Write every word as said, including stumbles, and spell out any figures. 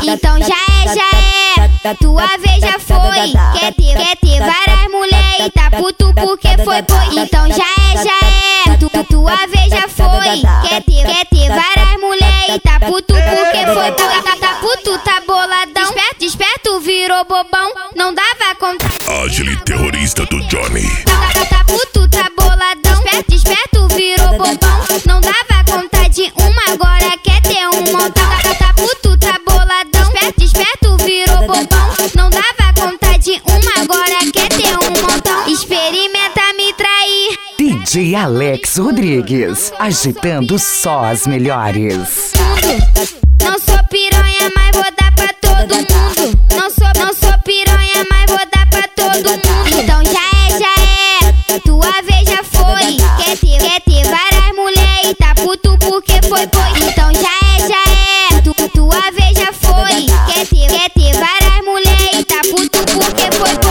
Então já é, já é, tua vez já foi. Quer ter, quer ter várias mulheres e tá puto porque foi boi. Então já é, já é, tu, tua vez já foi. Quer ter, quer ter várias mulheres e tá puto porque foi. Tá, tá, tá puto, tá boladão. Desperto, desperto, virou bobão. Não dava conta. Agile terrorista do Johnny. Tá, tá, tá puto, tá boladão. Desperto, desperto, virou bobão. Não dava conta de uma, agora quer ter um montão. Tá, tá puto, tá boladão. Desperto, desperto, virou bobão. Não dava conta de uma, agora quer ter um montão. Experimenta me trair. D J Alex Rodrigues, agitando só as melhores. Não sou piranha, mas vou dar pra todo mundo. Não sou, não sou piranha, mas vou dar pra todo mundo. Então já é, já é, tua vez já foi. Quer ter, quer ter várias mulheres e tá puto porque foi boi. Então já é, já é, tu, tua vez já foi. Quer ter, quer ter várias mulheres e tá puto porque foi boi.